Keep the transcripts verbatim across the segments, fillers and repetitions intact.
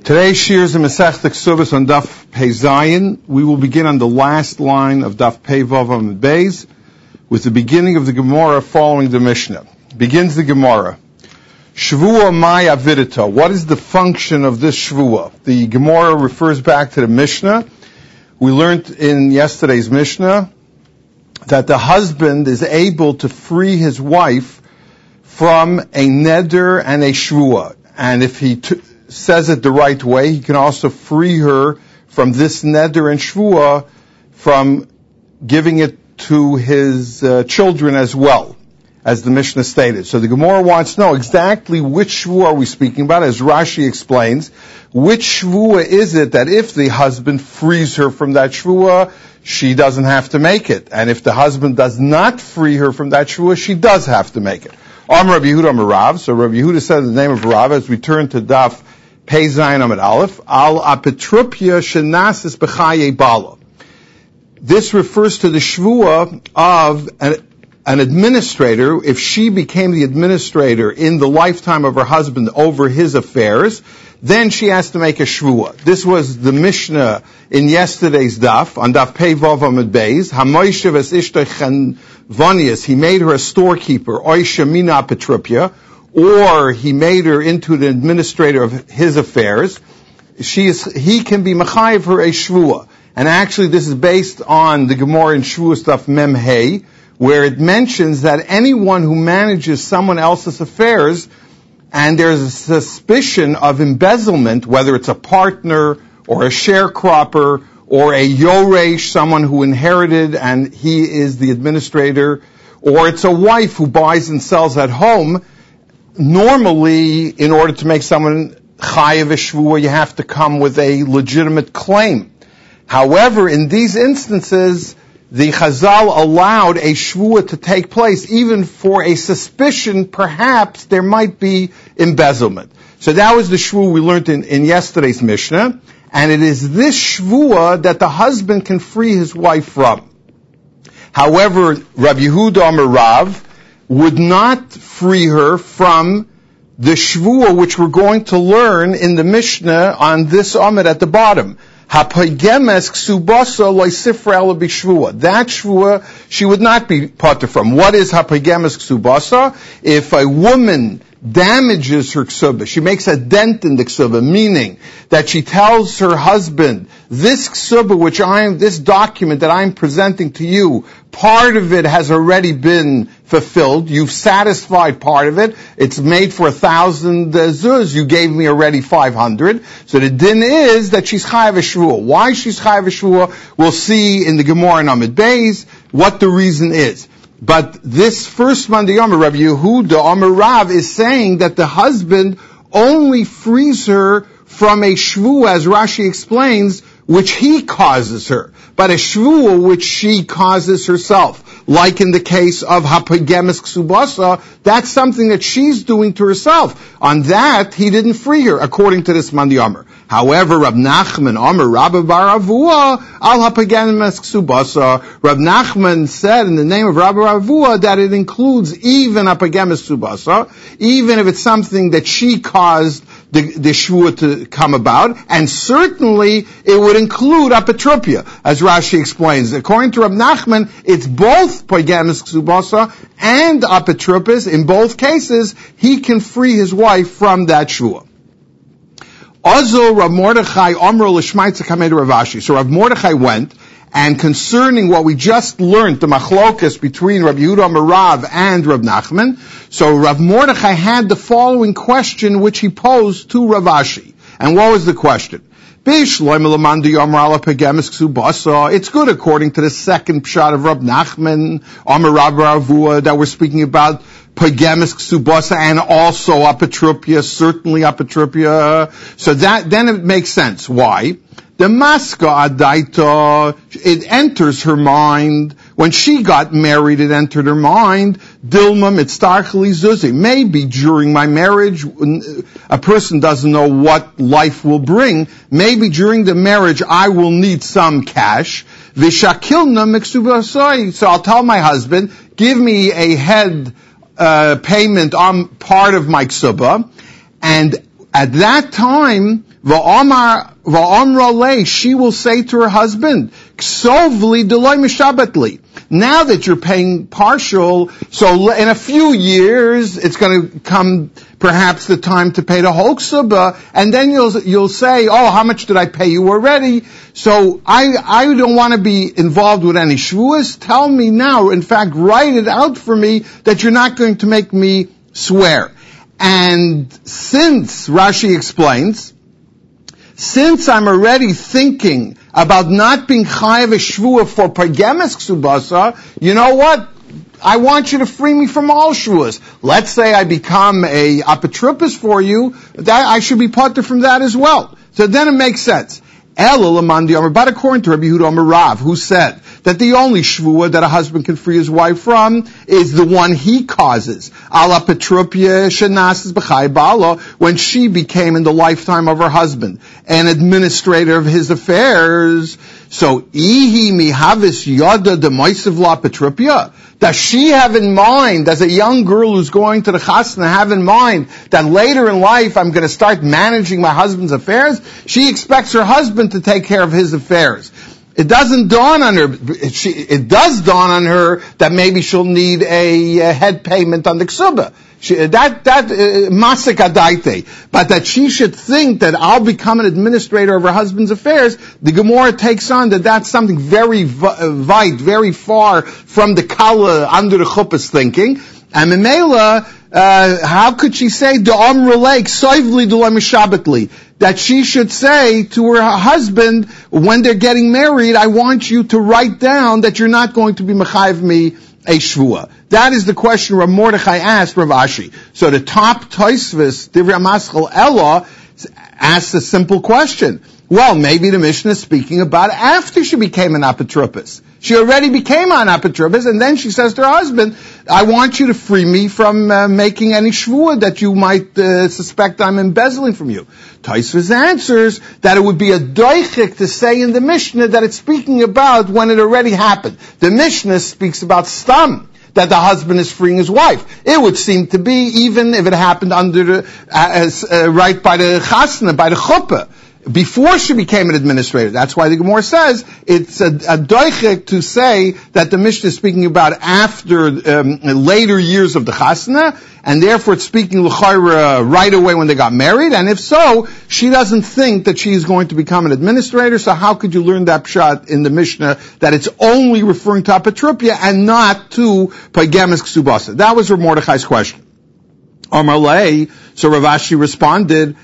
Today's shir is a Masechta Ksubas on Daf Pei Zayin. We will begin on the last line of Daf Pei Vav Amud Beis with the beginning of the Gemara following the Mishnah. Begins the Gemara. Shvua Mai Avidita. What is the function of this Shvua? The Gemara refers back to the Mishnah. We learned in yesterday's Mishnah that the husband is able to free his wife from a neder and a Shvua. And if he t- says it the right way, he can also free her from this neder and shvua from giving it to his uh, children as well, as the Mishnah stated. So the Gemara wants to know exactly which shvua are we speaking about, as Rashi explains. Which shvua is it that if the husband frees her from that shvua, she doesn't have to make it? And if the husband does not free her from that shvua, she does have to make it. Amar Rabbi Yehuda Amar Rav. So Rabbi Yehuda said in the name of Rav, as we turn to Daf Pei Zayin Amud Aleph, Al Apetrupia Shenasis B'chaye Bala. This refers to the shvua of an, an administrator. If she became the administrator in the lifetime of her husband over his affairs, then she has to make a shvua. This was the Mishnah in yesterday's Daf, on Daf Pei Vav Amud Beis. Hamoishev es ishtoi chanvonius. He made her a storekeeper, Oisha Mina Apetrupia, or he made her into the administrator of his affairs. She is, he can be mechayev her a shvua. And actually this is based on the Gemara in Shvua stuff Mem Hey, where it mentions that anyone who manages someone else's affairs and there's a suspicion of embezzlement, whether it's a partner or a sharecropper or a yoresh, someone who inherited and he is the administrator, or it's a wife who buys and sells at home, normally, in order to make someone chayav a shvua, you have to come with a legitimate claim. However, in these instances, the Chazal allowed a shvua to take place, even for a suspicion, perhaps there might be embezzlement. So that was the shvua we learned in, in yesterday's Mishnah, and it is this shvua that the husband can free his wife from. However, Rabbi Yehuda Amar Rav would not free her from the shvua which we're going to learn in the Mishnah on this Amud at the bottom. Hapogemes ksubasa loisifra ela b'shvua. That shvua she would not be parted from. What is hapogemes ksubasa? If a woman damages her ksuba, she makes a dent in the ksuba, meaning that she tells her husband, this ksuba which I am, this document that I'm presenting to you, part of it has already been fulfilled. You've satisfied part of it. It's made for a thousand uh, zuz. You gave me already five hundred. So the din is that she's chayav shvua. Why she's chayav shvua, we'll see in the Gemara in Amud Beis what the reason is. But this first Monday Yom, Rabbi Yehuda Amar Rav is saying that the husband only frees her from a shvua, as Rashi explains, which he causes her, but a shvua which she causes herself. Like in the case of hapogemes ksubasa, that's something that she's doing to herself. On that, he didn't free her, according to this Mandi Amar. However, Rab Nachman Amar Rabba bar Avua al hapogemes ksubasa. Rab Nachman said in the name of Rabba bar Avua that it includes even hapogemes ksubasa, even if it's something that she caused the, the shvua to come about, and certainly it would include apetrupia, as Rashi explains. According to Rab Nachman, it's both pogemes ksubasa and apetrupis. In both cases, he can free his wife from that shvua. Also, Rav Mordechai Amr l'shmaitza kamei to Rav Ashi. So Rav Mordechai went, and concerning what we just learned, the machlokas between Rav Yehuda Amar Rav and Rav Nachman, so Rav Mordechai had the following question which he posed to Rav Ashi. And what was the question? It's good according to the second pshat of Rav Nachman, Amar Rav Avua, that we're speaking about pogemes ksubasa and also apetrupia, certainly apetrupia. So that, then it makes sense. Why? The maska adaita, it enters her mind. When she got married, it entered her mind. Dilma mitztarchli zuzi. Maybe during my marriage, a person doesn't know what life will bring. Maybe during the marriage, I will need some cash. Vishakilna miksubasai. So I'll tell my husband, give me a head uh, payment on part of my ksuba, and at that time, Va'amar va'amra lei, she will say to her husband, Ksovli deloy mishabatli. Now that you're paying partial, so in a few years, it's going to come perhaps the time to pay the whole ksuba, and then you'll, you'll say, oh, how much did I pay you already? So I, I don't want to be involved with any shvuas. Tell me now, in fact, write it out for me that you're not going to make me swear. And since, Rashi explains, since I'm already thinking about not being chayav a shvua for pargemes ksubasa, you know what? I want you to free me from all shvuas. Let's say I become a apotropos for you, that I should be parted from that as well. So then it makes sense. But according to Rabbi Yehuda Amar Rav, who said that the only shvua that a husband can free his wife from is the one he causes. Ala petropia shenasis b'chai ba'ala, when she became in the lifetime of her husband an administrator of his affairs. So ihi mihavis yada demoisiv la petropia. Does she have in mind, as a young girl who's going to the chasna, have in mind that later in life I'm going to start managing my husband's affairs? She expects her husband to take care of his affairs. It doesn't dawn on her, she, it does dawn on her that maybe she'll need a, a head payment on the ksuba. She, that, that, masik adaite. But that she should think that I'll become an administrator of her husband's affairs, the Gemara takes on that that's something very wide, very far from the kala under the chuppah's thinking. And Memela, uh, how could she say, Da'am relake, soivli du'am mishabatli, that she should say to her husband, when they're getting married, I want you to write down that you're not going to be mechayiv me a shvua. That is the question Rav Mordechai asked Rav Ashi. So the top Tosfos, Divrei Maschal Ella, asks a simple question. Well, maybe the Mishnah is speaking about after she became an apotropos. She already became an apotropos, and then she says to her husband, I want you to free me from uh, making any shvua that you might uh, suspect I'm embezzling from you. Tosfos answers that it would be a doichik to say in the Mishnah that it's speaking about when it already happened. The Mishnah speaks about stam, that the husband is freeing his wife. It would seem to be even if it happened under the, uh, as, uh, right by the chasna, by the chuppah, before she became an administrator. That's why the Gemara says it's a, a doichik to say that the Mishnah is speaking about after um, later years of the chasna, and therefore it's speaking l'chayra right away when they got married. And if so, she doesn't think that she's going to become an administrator. So how could you learn that pshat in the Mishnah that it's only referring to apotropia and not to pagemes ksubasa? That was Rav Mordechai's question. Amar lei, so Rav Ashi responded,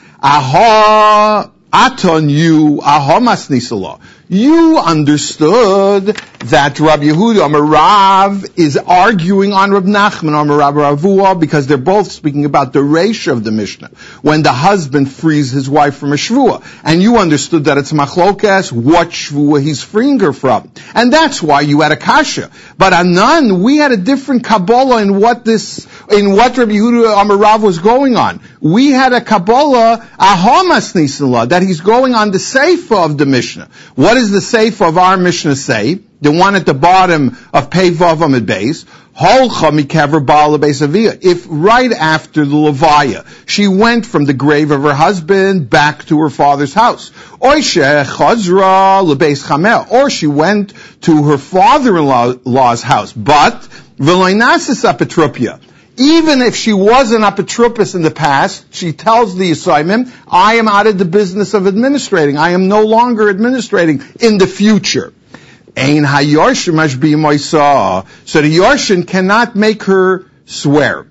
aha. Aton you ahomas nisala. You understood that Rabbi Yehuda Amar Rav is arguing on Rab Nachman Amar Rav Ravua because they're both speaking about the reisha of the Mishnah when the husband frees his wife from a shvua, and you understood that it's machlokas what shvua he's freeing her from, and that's why you had a kasha. But Anan, we had a different kabbalah in what this in what Rabbi Yehuda Amar Rav was going on. We had a kabbalah ahomas nisala that he's going on the seifa of the Mishnah. What does the seifa of our Mishnah say? The one at the bottom of Pei Vav Amud Beis. Holcha mikever ba'al lebeis avia. If right after the levaya she went from the grave of her husband back to her father's house, oishe chazra lebeis chameh, or she went to her father-in-law's house, but v'loinasis apotropia. Even if she was an apotropos in the past, she tells the Yisraelim, I am out of the business of administrating. I am no longer administrating in the future. Ein hayorshin mashbi moisa. So the Yorshin cannot make her swear,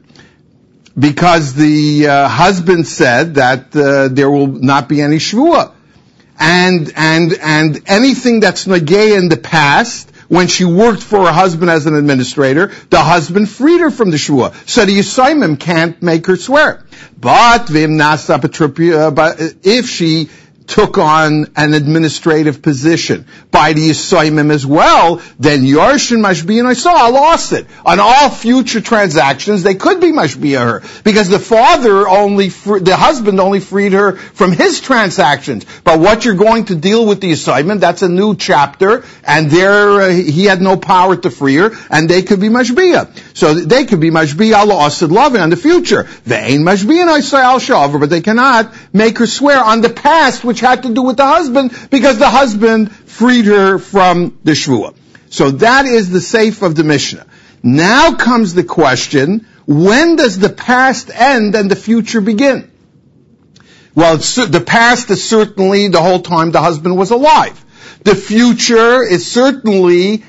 because the uh, husband said that uh, there will not be any shvua, and and and anything that's nagei in the past, when she worked for her husband as an administrator, the husband freed her from the shvua, so the Yisraelim can't make her swear. But v'im nasa apotropia, but if she took on an administrative position by the Yisayimim as well, then Yorshin Mashbiya Noisa lost it. On all future transactions, they could be Mashbiya her, because the father only, fr- the husband only freed her from his transactions. But what you're going to deal with the Yisayimim, that's a new chapter, and there uh, he had no power to free her, and they could be Mashbiya. So they could be Mashbiya Allah Asid Loving on the future. They ain't Mashbiya Noisa al Shavar, but they cannot make her swear on the past, which had to do with the husband, because the husband freed her from the Shvuah. So that is the safe of the Mishnah. Now comes the question, when does the past end and the future begin? Well, it's, the past is certainly the whole time the husband was alive. The future is certainly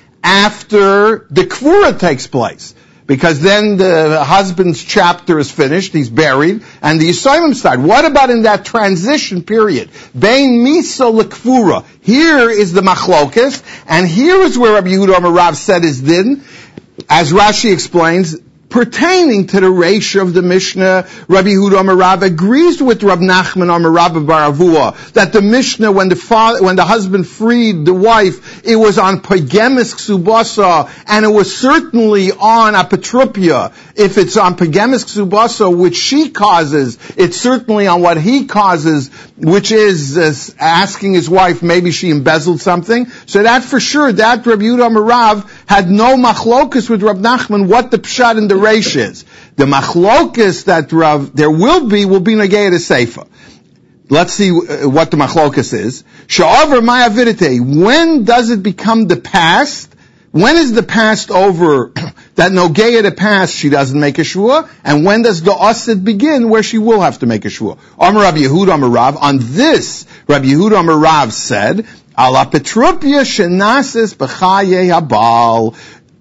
after the Kvura takes place. Because then the husband's chapter is finished, he's buried, and the Yisayimim start. What about in that transition period? Bein Misa L'Kvura. Here is the Machlokas, and here is where Rabbi Yehuda Amar Rav said his din, as Rashi explains, pertaining to the ratio of the Mishnah. Rabbi Yehuda Amar Rav agrees with Rav Nachman Amar Rav bar Avua that the Mishnah, when the father, when the husband freed the wife, it was on Pagemis Ksubasa, and it was certainly on Apotropia. If it's on Pagemis Ksubasa, which she causes, it's certainly on what he causes, which is uh, asking his wife, maybe she embezzled something. So that for sure, that Rabbi Yehuda Amar Rav had no machlokus with Rav Nachman what the pshat in the reish is. The machlokus that Rav, there will be, will be negei the seifa. Let's see what the machlokus is. Sha'avar ma'avidite. When does it become the past? When is the past over that nogeya the past she doesn't make a shvua? And when does the asid begin where she will have to make a shvua? Amar Rabbi Yehuda Amar Rav. On this, Rabbi Yehuda Amar Rav said, Ala Petrupia shenasis b'chaye habal.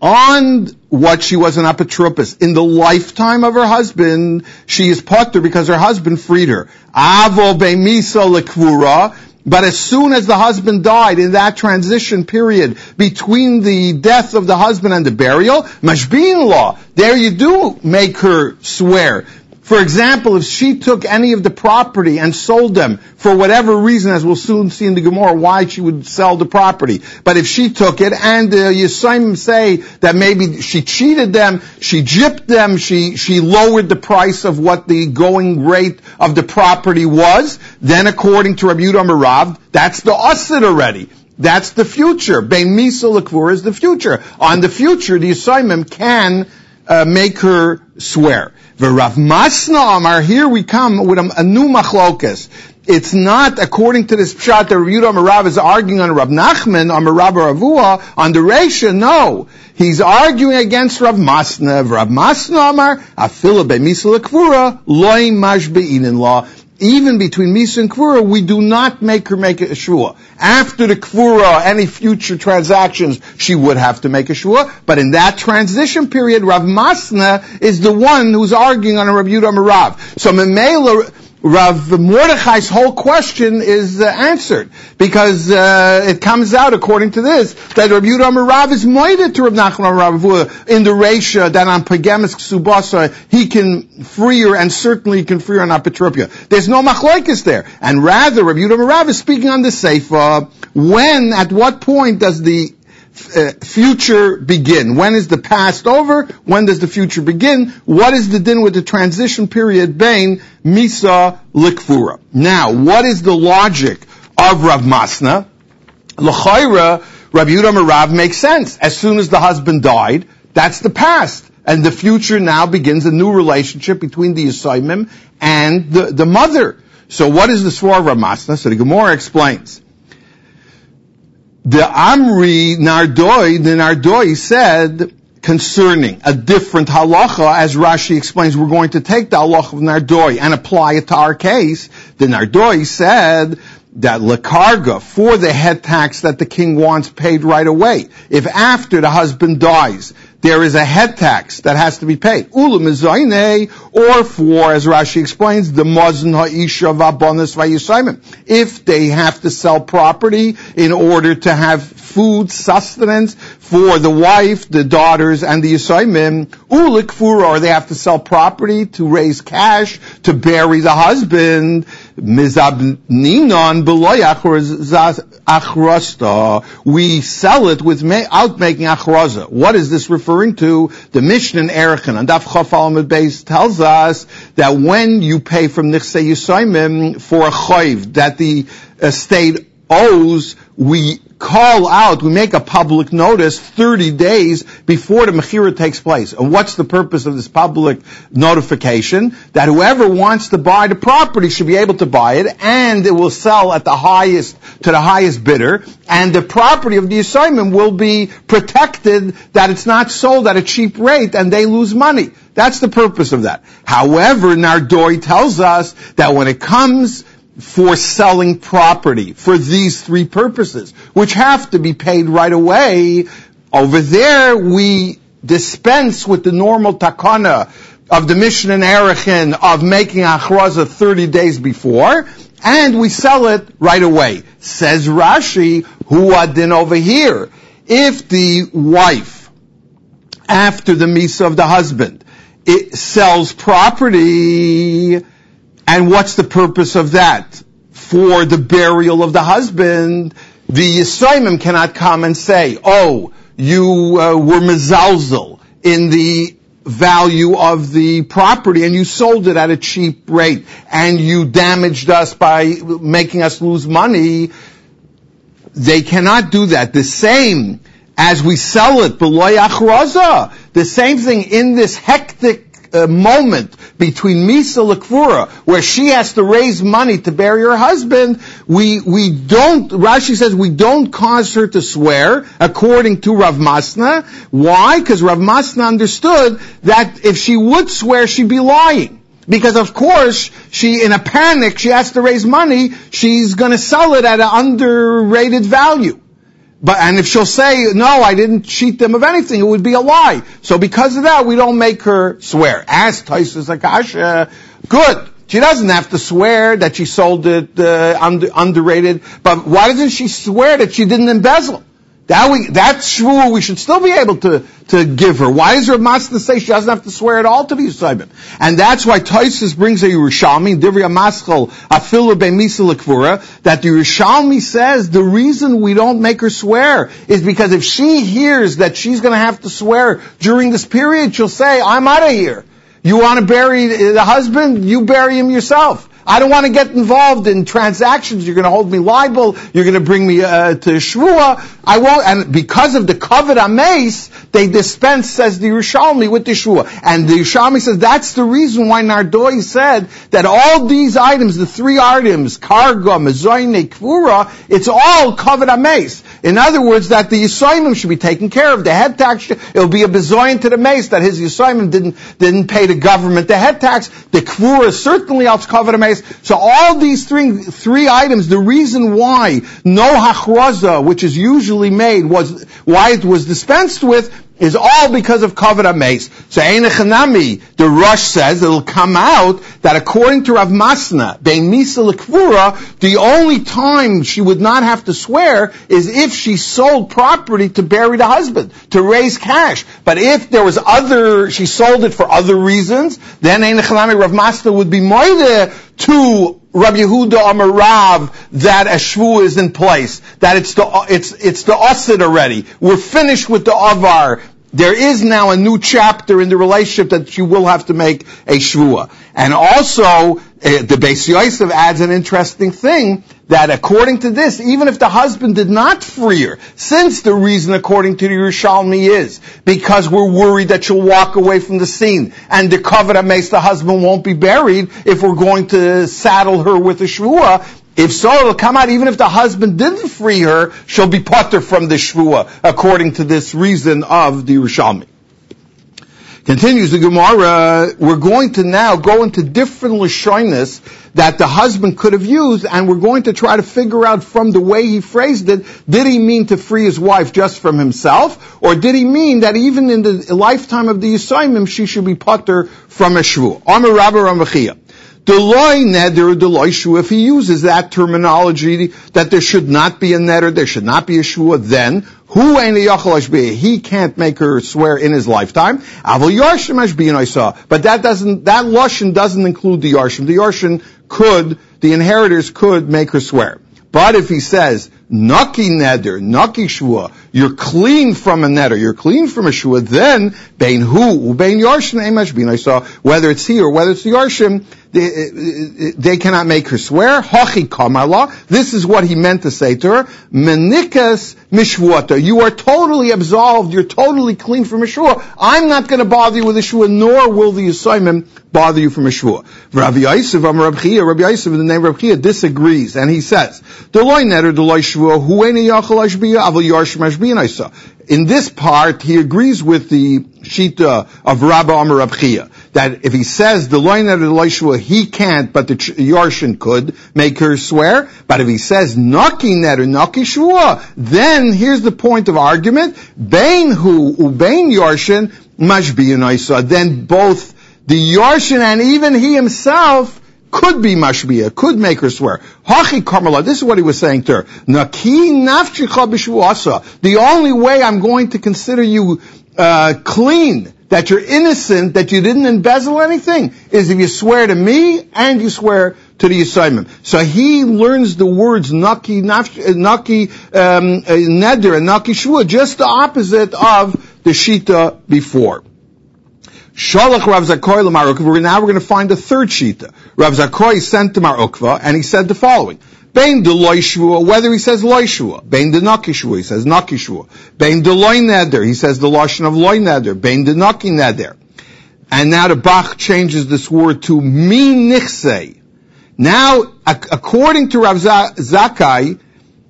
On what she was an apotropos in the lifetime of her husband, she is potter because her husband freed her. Avo be'misa lekvura. But as soon as the husband died, in that transition period between the death of the husband and the burial, mashbi'in law, there you do make her swear. For example, if she took any of the property and sold them for whatever reason, as we'll soon see in the Gemara, why she would sell the property. But if she took it and the uh, Yisayim say that maybe she cheated them, she gypped them, she, she lowered the price of what the going rate of the property was, then according to Rabbi Yehuda Amar Rav, that's the asid already. That's the future. Bein Misa L'Kvura is the future. On the future, the Yisayim can uh, make her swear. Rav Masna Amar, here we come with a, a new machlokas. It's not according to this pshat that Rabbi Yehuda Amar Rav is arguing on Rav Nachman, Amar Rav bar Avua, on the Reisha. No. He's arguing against Rav Masna. Rav Masna Amar, Afila be'misa l'kvura, loy mashbe'in in law. Even between Misa and Kvura, we do not make her make a shvua. After the Kvura, any future transactions, she would have to make a shvua. But in that transition period, Rav Masna is the one who's arguing on a Rabbi Yehuda Amar Rav. So Memela, Rav Mordechai's whole question is uh, answered, because uh, it comes out, according to this, that Rabbi Yehuda Amar Rav is moided to Rav Nachman Amar Rav in the Reisha that on Pagemis Ksubasa he can free her, and certainly he can free her on Apotropia. There's no machlokes there, and rather Rabbi Yehuda Amar Rav is speaking on the Seifa. When, at what point does the Uh, future begin? When is the past over? When does the future begin? What is the din with the transition period? Bein Misa L'Kvura. Now, what is the logic of Rav Masna? L'chayra, Rabbi Yehuda Amar Rav makes sense. As soon as the husband died, that's the past. And the future now begins a new relationship between the Yisayimim and the, the mother. So what is the svar of Rav Masna? So the Gemara explains. The Amri Nardoi, the Nardoi said concerning a different halacha, as Rashi explains, we're going to take the halacha of Nardoi and apply it to our case. The Nardoi said that lekarga, for the head tax that the king wants paid right away, if after the husband dies, there is a head tax that has to be paid. Ula mizayne, or for, as Rashi explains, the mazon ha'isha v'abonis v'yisayim. If they have to sell property in order to have food, sustenance for the wife, the daughters, and the Yisayimim. Ulikfura, or they have to sell property to raise cash to bury the husband. Mizabninon beloy achrasta. We sell it without making achraza. What is this referring to? The Mishnah in Erechin on Daf Chaf Alamid Beis tells us that when you pay from Nichsei Yisayimim for a chayv that the estate owes, we call out, we make a public notice thirty days before the mechira takes place. And what's the purpose of this public notification? That whoever wants to buy the property should be able to buy it, and it will sell at the highest, to the highest bidder, and the property of the assignment will be protected, that it's not sold at a cheap rate and they lose money. That's the purpose of that. However, Nardoi tells us that when it comes for selling property for these three purposes, which have to be paid right away, over there we dispense with the normal takana of the Mishnah and Erechin of making achraza thirty days before, and we sell it right away. Says Rashi, who adin over here? If the wife, after the misa of the husband, it sells property, and what's the purpose of that? For the burial of the husband, the Yisraelim cannot come and say, oh, you uh, were mezalzel in the value of the property and you sold it at a cheap rate and you damaged us by making us lose money. They cannot do that. The same as we sell it, b'loy achraza, the same thing in this hectic Uh, moment between Misa L'Kvura, where she has to raise money to bury her husband, we, we don't, Rashi says we don't cause her to swear, according to Rav Masna. Why? Because Rav Masna understood that if she would swear, she'd be lying. Because of course, she, in a panic, she has to raise money, she's gonna sell it at an underrated value. But, and if she'll say, no, I didn't cheat them of anything, it would be a lie. So because of that, we don't make her swear. Ask Taisus Akasha, good. She doesn't have to swear that she sold it uh, under, underrated, but why doesn't she swear that she didn't embezzle? That we, that shvur we should still be able to, to give her. Why does Rav Masna say she doesn't have to swear at all to the Yisayim? And that's why Taisus brings a Yerushalmi, Divrei Maschal, Afilu Be'misa L'Kvura, that the Yerushalmi says the reason we don't make her swear is because if she hears that she's going to have to swear during this period, she'll say, I'm out of here. You want to bury the husband? You bury him yourself. I don't want to get involved in transactions. You're going to hold me liable. You're going to bring me uh, to Shvua. I won't. And because of the covet amace, they dispense, says the Yerushalmi, with the Shvua. And the Yerushalmi says that's the reason why Nardoi said that all these items, the three items, karga, mezoyne, kvura, it's all covet amace. In other words, that the Yisayim should be taken care of. The head tax, it'll be a bezoyin to the mace that his Yisayim didn't didn't pay the government the head tax. The kvura certainly else covet amace. So all these three three items, the reason why no hachraza, which is usually made, was why it was dispensed with, is all because of kavod amace. So Einechanami, the Rosh says it'll come out that according to Rav Masna, bein misa l'kvura, the only time she would not have to swear is if she sold property to bury the husband, to raise cash. But if there was other, she sold it for other reasons, then Einechanami, Rav Masna would be moide to Rabbi Yehuda Amar Rav that a shvu is in place, that it's the it's it's the asid already. We're finished with the avar. There is now a new chapter in the relationship that you will have to make a shvua. And also, uh, the Beis Yosef adds an interesting thing, that according to this, even if the husband did not free her, since the reason according to the Yerushalmi is because we're worried that she'll walk away from the scene, and the kavod amace, the husband won't be buried if we're going to saddle her with a shvua. If so, it'll come out even if the husband didn't free her, she'll be patur from the shvua, according to this reason of the Yerushalmi. Continues the Gemara, we're going to now go into different lashonis that the husband could have used, and we're going to try to figure out from the way he phrased it, did he mean to free his wife just from himself, or did he mean that even in the lifetime of the Yisayim, she should be patur from a shvu? Amar Rabba Ramachia. Deloy neder, deloy shua. If he uses that terminology that there should not be a neder, there should not be a shua, then who ain't a yachal ashbiyah? He can't make her swear in his lifetime. Avol yarshim ashbiyah I saw, but that doesn't. That lashon doesn't include the yarshim. The yarshim could, the inheritors could make her swear. But if he says, Naki neder, Naki shua, you're clean from a neder, you're clean from a shua, then, Bein hu, Bein yarshim emash bin, I saw, whether it's he or whether it's the yarshim, they, they cannot make her swear. Hachi kamala, this is what he meant to say to her. Menikas mishvuata, you are totally absolved, you're totally clean from a shua. I'm not going to bother you with a shua, nor will the Yisayimim bother you from a shua. Rabbi Yosef, Rabbi Chia, Rabbi Yosef in the name of Rabbi Chia disagrees, and he says, Deloy neder, deloy shua, huene yachal ashbiyah, avol yarshim ashbiyah I saw. In this part, he agrees with the Shita of Rabbi Amar Rabbi Chia, that if he says the loy neder, the loy shua, he can't, but the Yarshin could make her swear. But if he says naki neder, naki shua, then here's the point of argument: bein hu ubein Yarshin mashbiyan isa. Then both the Yarshin and even he himself could be mashbiya, could make her swear. Hachi karmala, this is what he was saying to her. Naki nafchicha b'shuasa. The only way I'm going to consider you uh, clean, that you're innocent, that you didn't embezzle anything, is if you swear to me and you swear to the Yisayimim. So he learns the words naki, nafch, naki um, neder and naki shua, just the opposite of the shita before. Shalach Rav Zakoi l'Mar Ukva. Now we're going to find a third shita. Rav Zakoi sent to Mar Ukva, and he said the following: Bein de loy shua, whether he says loy shua. Bein de naki shua, he says naki shua. Bein de loy neder, he says the lashon of loy neder. Bein de naki neder. And now the Bach changes this word to mi nichsei. Now, according to Rav Zakai,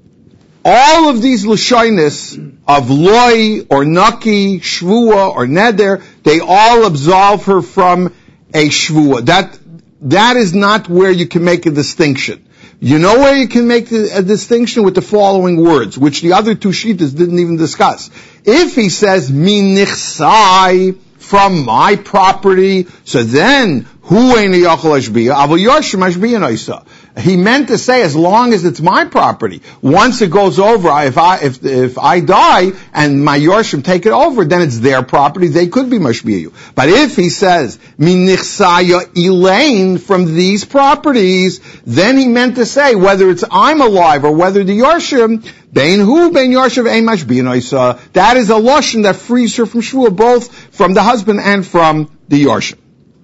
all of these lashonis of loy or naki, shvua or neder, they all absolve her from a shvua. That, that is not where you can make a distinction. You know where you can make a distinction? With the following words, which the other two shitas didn't even discuss. If he says, mi nichsai, from my property, so then, hu ein yachal ashbiyah, avol yarshim ashbiyah naisa. He meant to say, as long as it's my property. Once it goes over, if I if if I die and my Yorshim take it over, then it's their property. They could be mashbiyu. But if he says min nichsaya elaine, from these properties, then he meant to say whether it's I'm alive or whether the Yorshim bein hu bein Yorshim ein mashbiyu. That is a lashon that frees her from shvua, both from the husband and from the Yorshim.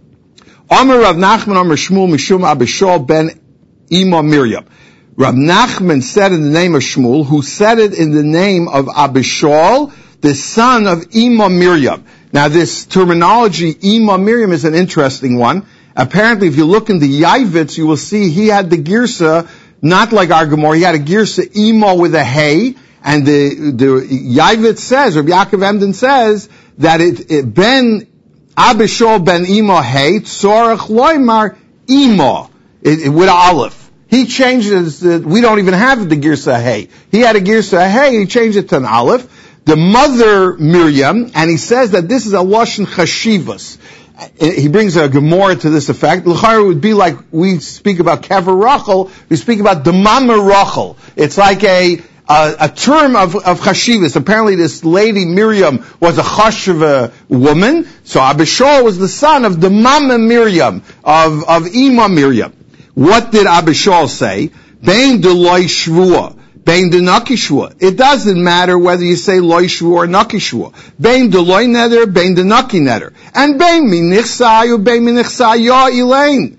Amar Rav Nachman Amar Shmuel Mishum Abishol ben Ima Miriam. Rab Nachman said in the name of Shmuel, who said it in the name of Abishol, the son of Ima Miriam. Now this terminology, Ima Miriam, is an interesting one. Apparently, if you look in the Yavitz, you will see he had the girsa, not like our Gemara, he had a girsa Ima with a hay, and the, the Yavitz says, Rabbi Yaakov Emden says, that it, it ben Abishol ben Ima hay, tzorach loymar Ima. It, it, with Aleph. He changed it, uh, we don't even have the Girsa Hay. He had a Girsa Hay, he changed it to an Aleph. The mother Miriam, and he says that this is a Lashon Chashivas. He brings a Gemara to this effect. L'chayr would be like we speak about Kever Rachel, we speak about Demama Rachel. It's like a, a, a term of, of Chashivas. Apparently this lady Miriam was a Chashiva woman, so Abishol was the son of Demama Miriam, of, of Ima Miriam. What did Abishol say? Bein de loy shvua, bein de naki shvua. It doesn't matter whether you say loy shvua or naki shvua. Bein de loy neder, bein de naki neder. And bein mi nichsai or bein mi nichsai ya elaine.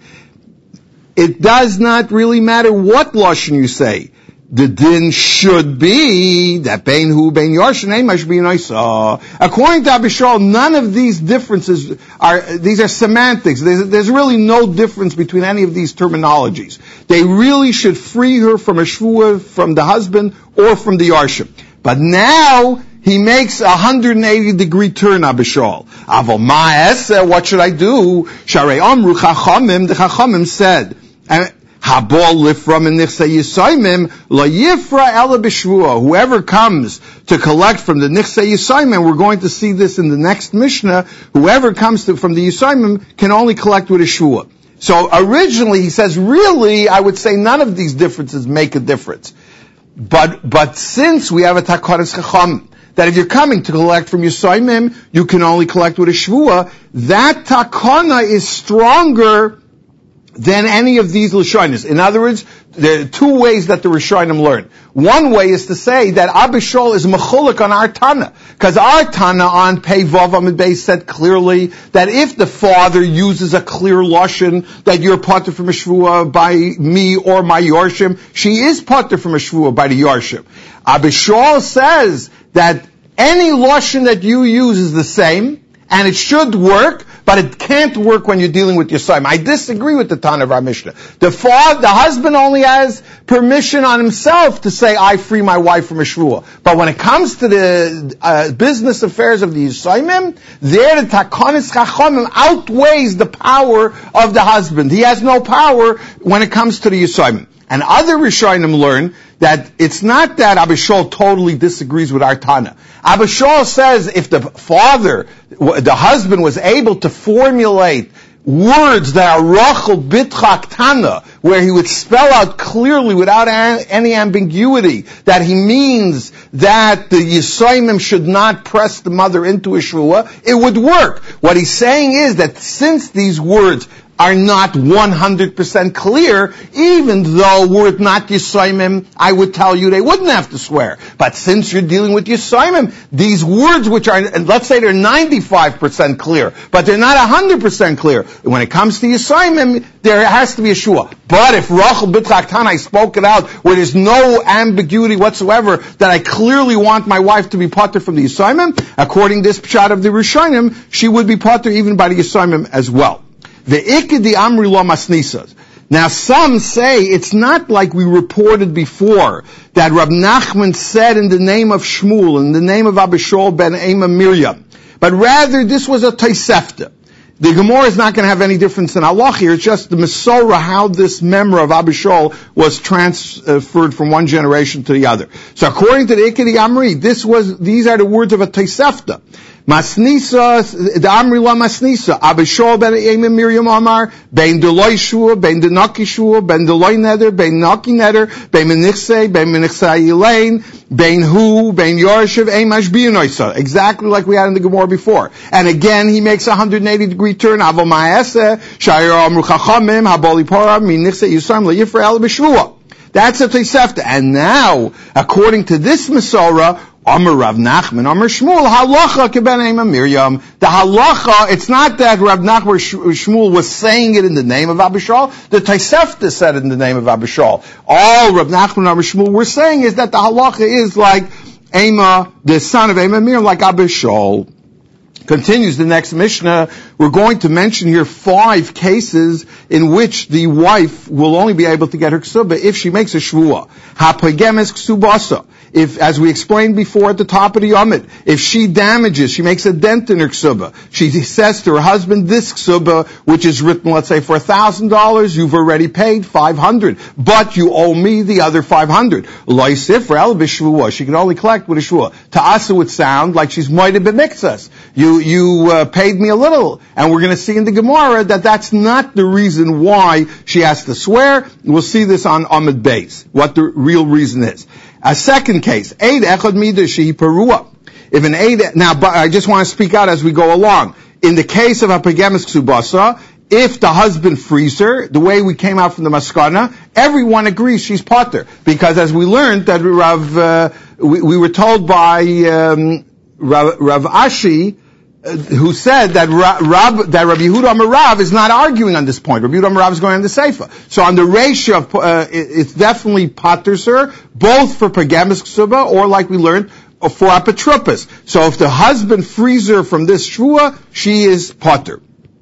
It does not really matter what lashon you say. The din should be that bein hu bein yarshin ein mashbiyan isa. According to Abishol, none of these differences are, these are semantics. There's, there's really no difference between any of these terminologies. They really should free her from a shvua, from the husband, or from the yarshim. But now, he makes a one hundred eighty degree turn, Abishol. Avol ma'aseh, what should I do? Sharei amru chachamim, the chachamim said, and Habol lifra min nichsei Yisayimim la yifra ela b'shvua. Whoever comes to collect from the nichsei Yisayimim, we're going to see this in the next Mishnah. Whoever comes to, from the Yisayimim can only collect with a shvua. So originally he says, really, I would say none of these differences make a difference. But, but since we have a Takanas Chacham, that if you're coming to collect from Yisayimim, you can only collect with a Shvua, that Takana is stronger than any of these Lashonis. In other words, there are two ways that the Rishonim learn. One way is to say that Abishol is mechulik on our Tana, because our Tana on Pei Vav Amid Beis said clearly that if the father uses a clear lashon that you're pater from a shvua by me or my yorshim, she is pater from a shvua by the yorshim. Abishol says that any lashon that you use is the same, and it should work, but it can't work when you're dealing with your son. I disagree with the Tana of our Mishnah. The father, the husband only has permission on himself to say, I free my wife from a shvua. But when it comes to the uh, business affairs of the Yisayimim, there the Takanis Chachamim outweighs the power of the husband. He has no power when it comes to the Yisayimim. And other Rishonim learn that it's not that Abishol totally disagrees with our Tana. Abishol says if the father, the husband was able to formulate words that are Rachel Bitchak Tana, where he would spell out clearly without any ambiguity that he means that the Yisayimim should not press the mother into a shvua, it would work. What he's saying is that since these words are not one hundred percent clear, even though were it not Yisayimim, I would tell you they wouldn't have to swear. But since you're dealing with Yisayimim, these words which are, let's say they're ninety-five percent clear, but they're not one hundred percent clear. When it comes to Yisayimim, there has to be a shua. But if Rachel Bitchak Tana, I spoke it out, where there's no ambiguity whatsoever, that I clearly want my wife to be pater from the Yisayimim, according to this pshat of the Rishonim, she would be pater even by the Yisayimim as well. The ikedi amri lo masnisas. Now some say it's not like we reported before that Rab Nachman said in the name of Shmuel, in the name of Abishol ben Ema Miriam, but rather this was a Tosefta. The Gemara is not going to have any difference in halach here. It's just the Mesorah, how this member of Abishol was transferred from one generation to the other. So according to the ikedi amri, this was these are the words of a Tosefta. Masnisa, the Amri la Masnisa, Abishol ben Ema Miriam Amar, ben Deloy Shua, ben Denaki Shua, ben Deloy Neder, ben Naki Neder, ben Menichse, ben Menichse Elaine, ben Hu, ben Yorshiv, Emash Biyanoisa. Exactly like we had in the Gemara before. And again, he makes a one hundred eighty degree turn, Avo Ma'aseh, Shayar Amru Chachamim, Haboli Pora, Menichse Yisrael, Yifrael B'Shua. That's a Tosefta. And now, according to this Mesorah, Amar Rav Nachman, Amar Shmuel, halacha keben Ema Miriam. The halacha, it's not that Rav Nachman or Shmuel was saying it in the name of Abishol. The Tosefta said it in the name of Abishol. All Rav Nachman and Amar Shmuel were saying is that the halacha is like Ema, the son of Ema Miriam, like Abishol. Continues the next Mishnah. We're going to mention here five cases in which the wife will only be able to get her ksuba if she makes a shvua. Hapagemes ksubasa. If, as we explained before at the top of the Yomid, if she damages, she makes a dent in her ksuba, she says to her husband, this ksuba, which is written, let's say, for a thousand dollars, you've already paid five hundred, but you owe me the other five hundred. Loisifrel b'shvua. She can only collect with a shvua. To us, it would sound like she's moide b'mikzas. You, you, uh, paid me a little. And we're going to see in the Gemara that that's not the reason why she has to swear. We'll see this on Amud Beis, what the real reason is. A second case, Eid Echad Midashi Perua. If an Eid, now I just want to speak out as we go along. In the case of Hapagemes Ksubasa, if the husband frees her, the way we came out from the Maskana, everyone agrees she's pater. Because as we learned that Rav, uh, we, we were told by um, Rav, Rav Ashi, who said that Rab, that Rabbi Yehuda Amar Rav is not arguing on this point. Rabbi Yehuda Amar Rav is going on the Seifa. So on the ratio of, uh, it, it's definitely pater sir, both for Pagemis Ksuba or like we learned, for Apotropos. So if the husband frees her from this shvua, she is pater.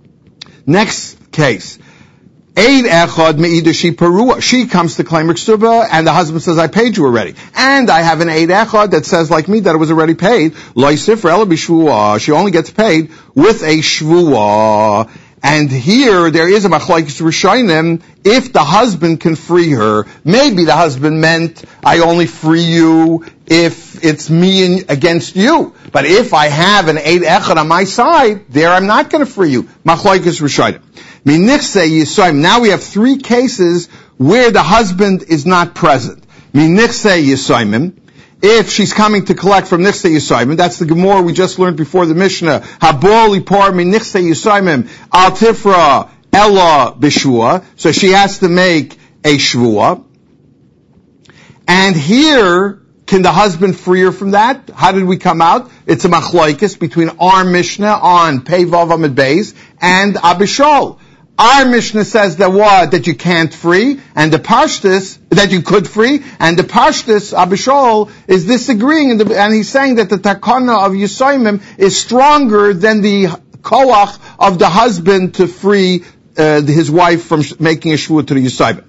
Next case. Eid echad me'idashi perua. She comes to claim her ksuba, and the husband says, I paid you already. And I have an eid echad that says, like me, that it was already paid. Loisif rela b'shvua. She only gets paid with a shvua. And here, there is a machlokes rishonim, if the husband can free her. Maybe the husband meant, I only free you if it's me against you. But if I have an eid echad on my side, there I'm not going to free you. Machlokes rishonim. Minichse Yisoim. Now we have three cases where the husband is not present. Minichse Yisoimim. If she's coming to collect from Nichse Yisoimim, that's the Gemara we just learned before the Mishnah. Habor lipor minichse Yisoimim al tifra ella b'shua. So she has to make a shvua. And here, can the husband free her from that? How did we come out? It's a machlokes between our Mishnah on Pei Vav Amud Beis and Abishol. Our Mishnah says that what? That you can't free, and the Pashtus, that you could free, and the Pashtus, Abishol, is disagreeing, and, the, and he's saying that the Takana of Yisoimim is stronger than the Koach of the husband to free uh, his wife from sh- making a Shvuah to the Yisoimim.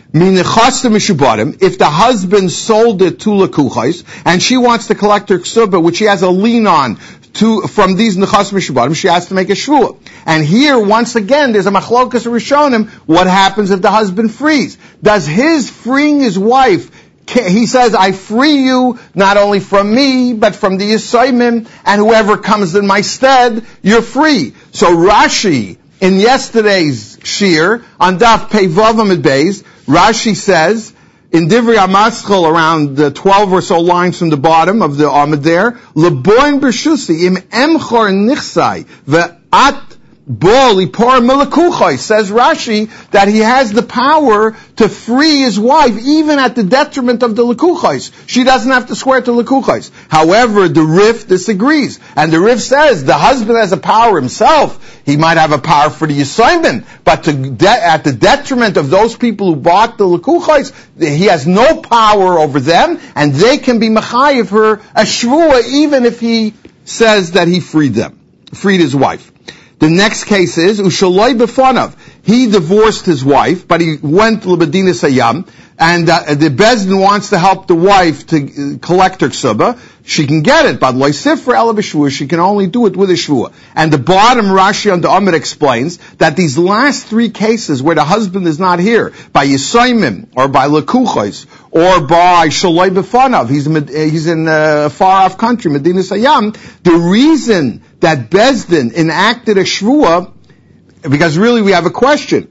If the husband sold it to Lekuchais, and she wants to collect her ksuba, which she has a lien on, to, from these nechas mishubarim, she has to make a shvuah. And here, once again, there's a machlokas rishonim, what happens if the husband frees? Does his freeing his wife, he says, I free you not only from me, but from the Yisoimim, and whoever comes in my stead, you're free. So Rashi, in yesterday's shir, on Daf Pei Vav Amud Beis, Rashi says, in Divrei HaMaschal, around the twelve or so lines from the bottom of the Amud there, Leboin B'shusi im emchor nichsai ve'at bo lipor melekuchai, says Rashi that he has the power to free his wife even at the detriment of the lekuchais. She doesn't have to swear to lekuchais. However, the Rif disagrees, and the Rif says the husband has a power himself. He might have a power for the Yisoimim, but to de- at the detriment of those people who bought the lekuchais, he has no power over them, and they can be mechayiv her a shvuah even if he says that he freed them, freed his wife. The next case is Ushaloi B'fanav. He divorced his wife, but he went to Lebedina Sayam, and uh, the Bezdin wants to help the wife to uh, collect her ksuba. She can get it, but Loisifra Ela B'shvua, she can only do it with a shvua. And the bottom Rashi on the Amud explains that these last three cases where the husband is not here, by Yisoimim, or by Lekuchos, or by Shaloi B'fanav, he's in, he's in a far-off country, Medina Sayam, the reason that Bezdin enacted a shvua, because really we have a question.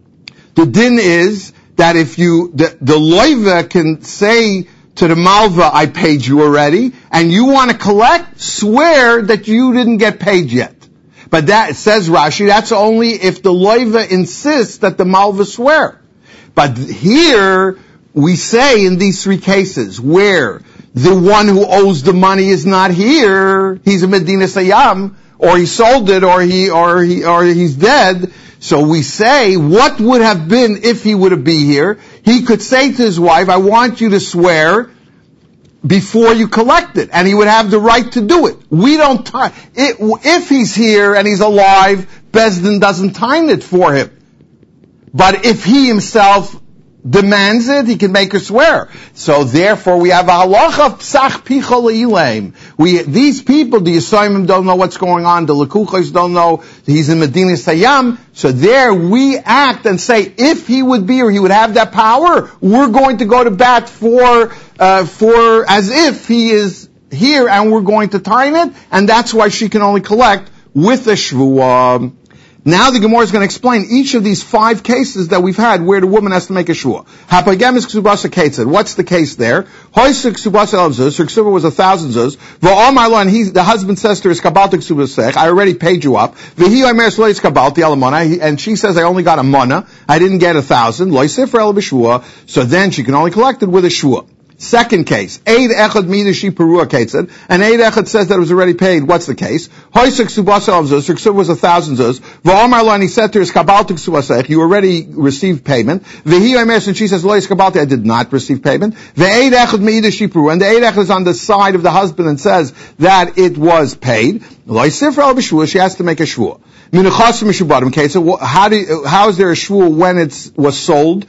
The din is that if you, the, the loiva can say to the malva, I paid you already, and you want to collect, swear that you didn't get paid yet. But that, says Rashi, that's only if the loiva insists that the malva swear. But here, we say in these three cases, where the one who owes the money is not here, he's a Medina Sayam, or he sold it, or he, or he, or he's dead. So we say, what would have been if he would have been here? He could say to his wife, I want you to swear before you collect it. And he would have the right to do it. We don't time it. If he's here and he's alive, Bezdin doesn't time it for him. But if he himself demands it, he can make her swear. So therefore we have a halacha of psach picha le'ileim. We, these people, the Yisoimim don't know what's going on, the Lekuchos don't know, he's in Medina Sayam, so there we act and say, if he would be or he would have that power, we're going to go to bat for, uh, for, as if he is here and we're going to time it, and that's why she can only collect with a shvuah. Now the Gemara is going to explain each of these five cases that we've had where the woman has to make a shvuah. Hapagemis ksubasa ketzed. What's the case there? Hoysik ksubasa el zuz. Her ksuba was a thousand zuz. V'omar lo, and he, the husband says to her, "Skabalta ksubasech. I already paid you up." V'hi omer lo skabalti alamona. And she says, "I only got a mana. I didn't get a thousand." Lo yisifra el b'shvuah. So then she can only collect it with a shvuah. Second case, Eid Echad Midashi Perua Ketzed, and Eid Echad says that it was already paid. What's the case? Hoysik Subasa of Zuz, her ksuba was a thousand zuz. V'omar lo, and he said to her, Skabalti Ksubasech, you already received payment. V'hi omer, and she says, Lo Skabalti, I did not receive payment. V'Eid Echad Midashi Perua, and the Eid Echad is on the side of the husband and says that it was paid. Lo Yisifra el b'shvuah, she has to make a shvuah. Minuchas mishubarim ketzed, how do, how is there a shvuah when it was sold?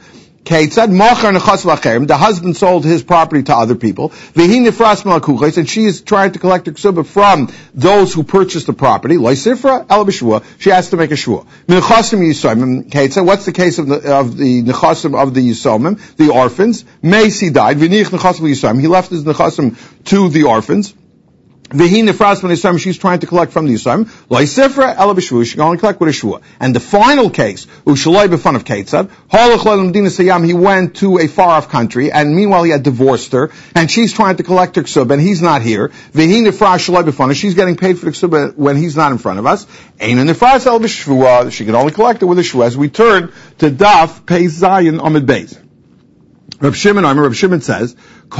The husband sold his property to other people, and she is trying to collect her ksuba from those who purchased the property. She has to make a shvuah. What's the case of the of the nechasim of the Yisomim, the orphans? Macy died. He left his nechasim to the orphans. Vehi nefras min Yisrael, she's trying to collect from the Yisrael. Loi sifra ela b'shvua, she can only collect with a shvua. And the final case, ushaloi b'fun of Ketzad, halach l'mdina sayam, he went to a far-off country, and meanwhile he had divorced her, and she's trying to collect her ksub, and he's not here. Vehi nefras shaloi b'fun, she's getting paid for the ksub when he's not in front of us. Ein nefras ela b'shvua, she can only collect it with a shvua. As we turn to Daf Pei Zayin Amud Beis. Reb Shimon, Reb Shimon says,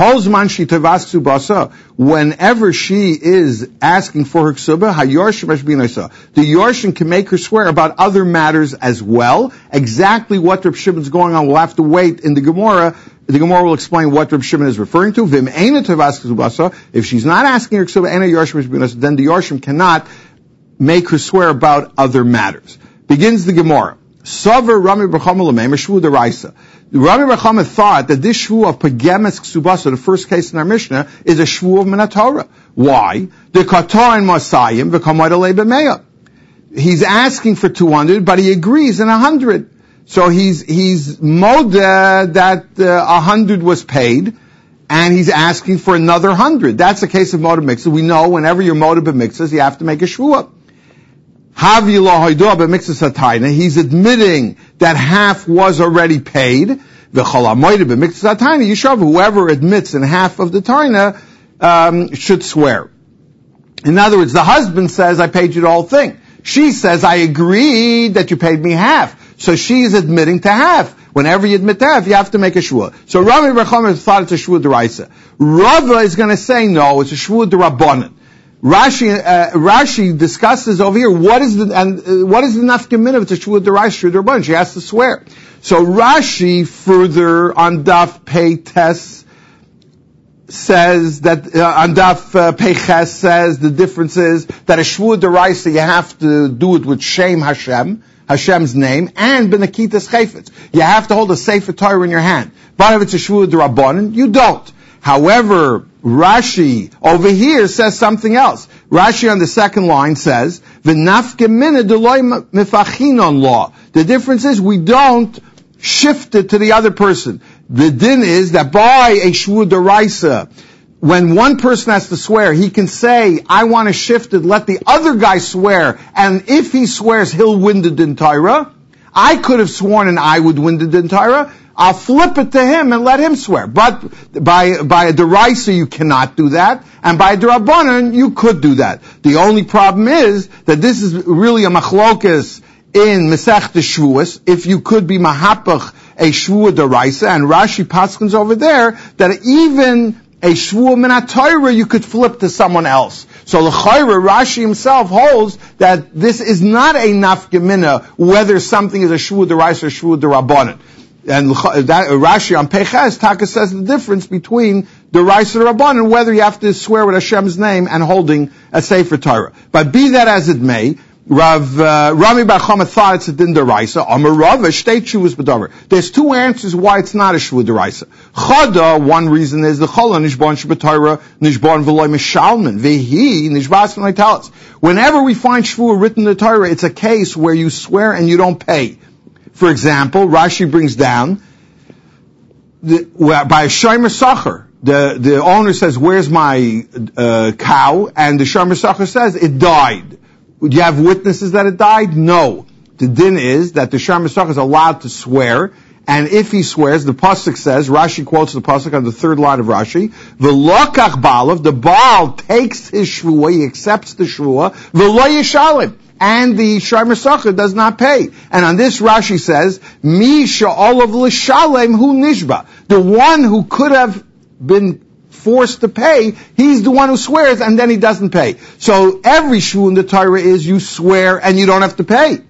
whenever she is asking for her ksuba, the Yorshin can make her swear about other matters as well. Exactly what Reb Shimon is going on, we'll have to wait in the Gemara. The Gemara will explain what Reb Shimon is referring to. If she's not asking her ksuba, then the Yorshin cannot make her swear about other matters. Begins the Gemara. Savar Rami B'chama L'meim, Shvu D'Raisa. Rami B'chama thought that this shvu of Pagemes Ksubasa, the first case in our Mishnah, is a shvu of Minatorah. Why? The Katoin Masayim V'Kamad Alei B'Meya. He's asking for two hundred, but he agrees in one hundred. So he's, he's moda that uh, one hundred was paid, and he's asking for another one hundred. That's a case of moda mixes. We know whenever you're moda b'mixes, you have to make a shvu. He's admitting that half was already paid. Whoever admits in half of the taina um, should swear. In other words, the husband says, I paid you the whole thing. She says, I agreed that you paid me half. So she is admitting to half. Whenever you admit to half, you have to make a shvua. So Rami Bar Chama thought it's a shvua d'raisa. Rava is going to say, no, it's a shvua d'rabbanan. Rashi, uh, Rashi discusses over here what is the and uh, what is the nafkamina of the shvua d'raisa d'rabbanan. She has to swear. So Rashi further on Daf Pei Tes says that uh, on Daf uh, Pei Ches says the difference is that a shvua d'raisa you have to do it with Shem Hashem, Hashem's name, and benakitas chayfetz. You have to hold a sefer Torah in your hand. But if it's a shvua d'rabbanan, you don't. However, Rashi over here says something else. Rashi on the second line says, "V'nafke mina deloy mifachinon law." The difference is we don't shift it to the other person. The din is that by a shvua d'raisa, when one person has to swear, he can say, I want to shift it, let the other guy swear, and if he swears, he'll win the din Torah. I could have sworn and I would win the din Torah. I'll flip it to him and let him swear. But by by a deraisa you cannot do that, and by a derabanan you could do that. The only problem is that this is really a machlokas in Masechta Shvuos, if you could be mahapach a shvua deraisa, and Rashi paskins over there that even a shvua min Torah you could flip to someone else. So l'chayra, Rashi himself holds that this is not a nafgemina whether something is a shvua deraisa or shvua derabanan. And that, Rashi on Peches, Taka says the difference between the Raisa and the Rabbanan, whether you have to swear with Hashem's name and holding a Sefer Torah. But be that as it may, Rav uh, Rami Bar Chama thought it's a din deraisa. Amar Rava state shuvas b'davar. There's two answers why it's not a shuvah deraisa. Chada, one reason is the chola nishbon sheb'Torah nishbon v'loy mishalman vehi nishbas v'loy talis. Whenever we find shuvah written in the Torah, it's a case where you swear and you don't pay. For example, Rashi brings down the, by a shomer sacher. The the owner says, "Where's my uh, cow?" And the shomer sacher says, "It died." Do you have witnesses that it died? No. The din is that the shomer sacher is allowed to swear, and if he swears, the pasuk says, Rashi quotes the pasuk on the third line of Rashi, "V'lokach ba'alav," the Baal takes his shvua, he accepts the shvua, v'lo yishalim. And the shomer sacher does not pay. And on this Rashi says, Mi sha'olav l'shalem hu nishba. The one who could have been forced to pay, he's the one who swears and then he doesn't pay. So every shvu in the Torah is you swear and you don't have to pay.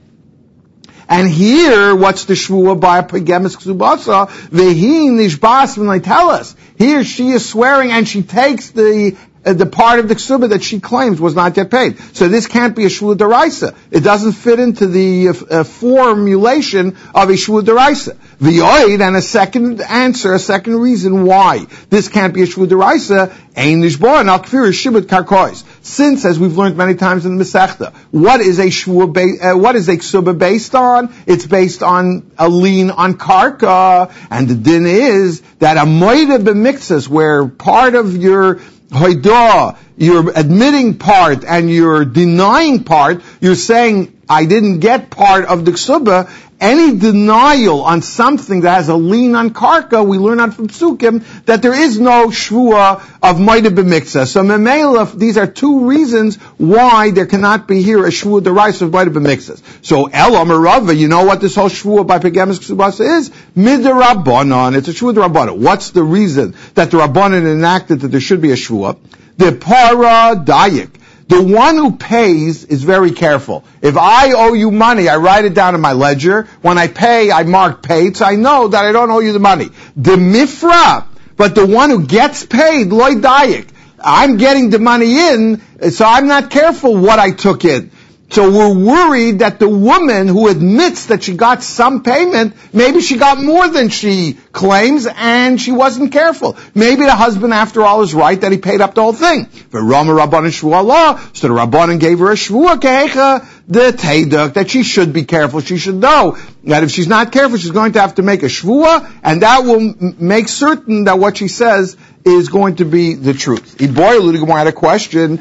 And here, what's the shvua by a pagemes ksubasa? Vehi nishbas v'nai tell us. Here she is swearing and she takes the Uh, the part of the ksuba that she claims was not yet paid. So this can't be a shvua deraisa. It doesn't fit into the uh, uh, formulation of a shvua deraisa. V'yoid, and a second answer, a second reason why this can't be a shvua deraisa, ein nishbon al kfir shibud karkois. Since, as we've learned many times in the Masechta, what is a shvua ba- uh, what is a ksuba based on? It's based on a lien on karka, and the din is that a moida b'miktzas, where part of your hoidah, you're admitting part and you're denying part, you're saying, I didn't get part of the ksuba. Any denial on something that has a lien on karka, we learn out from Psukim that there is no shvua of Maida b'mikzah. So memela, these are two reasons why there cannot be here a shvua deraisa of Maida b'mikzah. So Ela Merava, you know what this whole shvua by Pegemis Ksubasa is? Midrabbanon. It's a shvua derabanan. What's the reason that the Rabbanan enacted that there should be a shvua? The para dayik. The one who pays is very careful. If I owe you money, I write it down in my ledger. When I pay, I mark paid, so I know that I don't owe you the money. The mifra, but the one who gets paid, loy dayik. I'm getting the money in, so I'm not careful what I took in. So we're worried that the woman who admits that she got some payment, maybe she got more than she claims and she wasn't careful. Maybe the husband, after all, is right that he paid up the whole thing. But Rama Rabbanan Shvua law, so the Rabbanan gave her a Shvua Kehecha, the Teiduk, that she should be careful. She should know that if she's not careful, she's going to have to make a Shvua, and that will m- make certain that what she says is going to be the truth. Iboy had a question.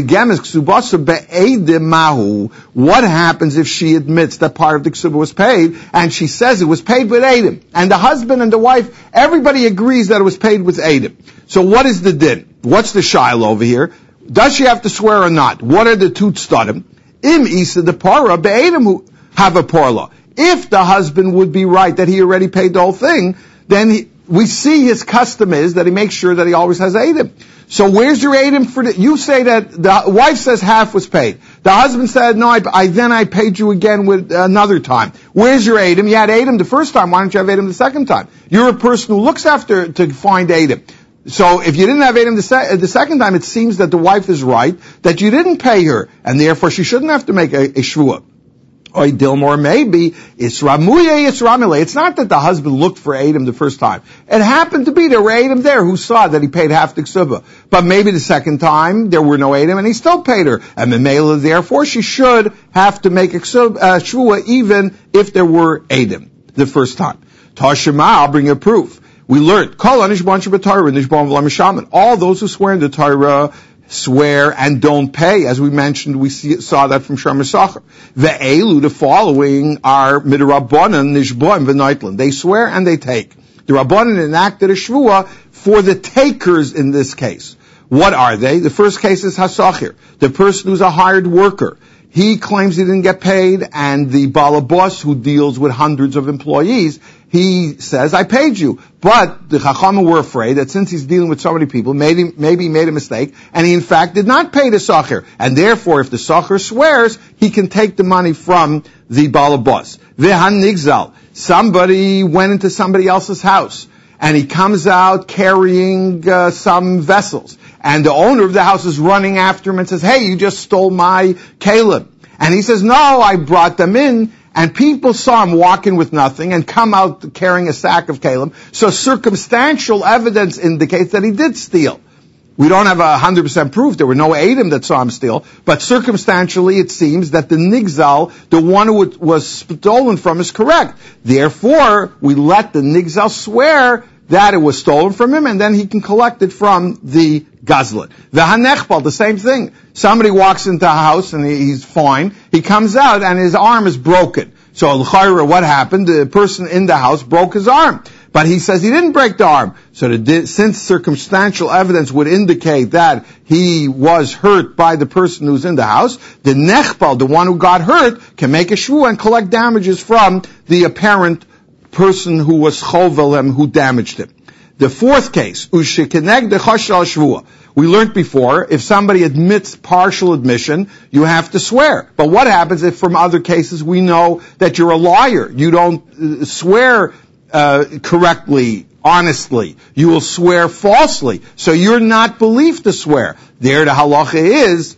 What happens if she admits that part of the ksuba was paid, and she says it was paid with Eidim, and the husband and the wife, everybody agrees that it was paid with Eidim. So what is the din? What's the shaila over here? Does she have to swear or not? What are the two tzadim? Im isa the para be'edim who have a parla. If the husband would be right that he already paid the whole thing, then he, we see his custom is that he makes sure that he always has Eidim. So where's your Eidim for the, you say that the wife says half was paid. The husband said, no, I, I then I paid you again with another time. Where's your Eidim? You had Eidim the first time, why don't you have Eidim the second time? You're a person who looks after to find Eidim. So if you didn't have Eidim the, se- the second time, it seems that the wife is right, that you didn't pay her, and therefore she shouldn't have to make a, a shvua. Or Dilmore maybe, it's Ramuye, it's Ramile. It's not that the husband looked for Eidim the first time. It happened to be there were Eidim there who saw that he paid half the ksuba. But maybe the second time there were no Eidim and he still paid her. And Memela, therefore, she should have to make a ksuba, uh, shvua even if there were Eidim the first time. Tashima, I'll bring a proof. We learned, Kol Anishban Shabbat Nishban V'lam Shaman. All those who swear in the Torah swear and don't pay. As we mentioned, we see, saw that from Shem Yisachar. Ve'elu, the following are Midrabbanan, Nishboim, V'naitlan. They swear and they take. The Rabbanan enacted a shvua for the takers in this case. What are they? The first case is Hasachir, the person who's a hired worker. He claims he didn't get paid, and the balabos who deals with hundreds of employees, he says, I paid you. But the Chachamim were afraid that since he's dealing with so many people, maybe, maybe he made a mistake, and he in fact did not pay the Sachir. And therefore, if the Sachir swears, he can take the money from the balabos. Vehan Nigzal. Somebody went into somebody else's house, and he comes out carrying uh, some vessels. And the owner of the house is running after him and says, hey, you just stole my kalim. And he says, no, I brought them in. And people saw him walking with nothing and come out carrying a sack of kalim. So circumstantial evidence indicates that he did steal. We don't have a hundred percent proof. There were no Eidim that saw him steal. But circumstantially, it seems that the Nigzal, the one who was stolen from, is correct. Therefore, we let the Nigzal swear that it was stolen from him, and then he can collect it from the Gazlan. The Hanechbal, the same thing. Somebody walks into a house and he's fine. He comes out and his arm is broken. So, l'chayra, what happened? The person in the house broke his arm. But he says he didn't break the arm. So the, since circumstantial evidence would indicate that he was hurt by the person who's in the house, the Nechbal, the one who got hurt, can make a shvua and collect damages from the apparent person who was chovel him, who damaged him. The fourth case, ushekeneg de chashal shvua. We learned before, if somebody admits partial admission, you have to swear. But what happens if from other cases we know that you're a liar? You don't uh, swear uh, correctly, honestly. You will swear falsely. So you're not believed to swear. There the halacha is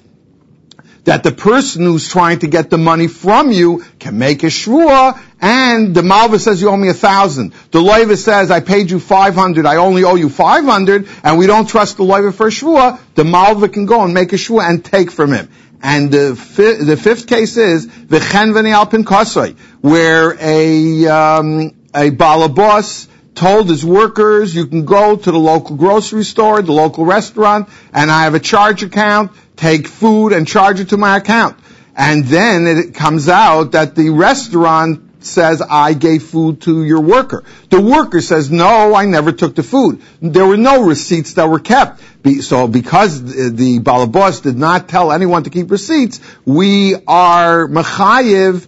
that the person who's trying to get the money from you can make a shvua, and the malva says you owe me a thousand. The loiva says I paid you five hundred, I only owe you five hundred, and we don't trust the loiva for a shvua. The malva can go and make a shvua and take from him. And the, fi- the fifth case is v'chen v'nei alpin kasoi, where a um, a balabos told his workers, you can go to the local grocery store, the local restaurant, and I have a charge account, take food and charge it to my account. And then it comes out that the restaurant says, I gave food to your worker. The worker says, no, I never took the food. There were no receipts that were kept. So because the balabos did not tell anyone to keep receipts, we are mechayiv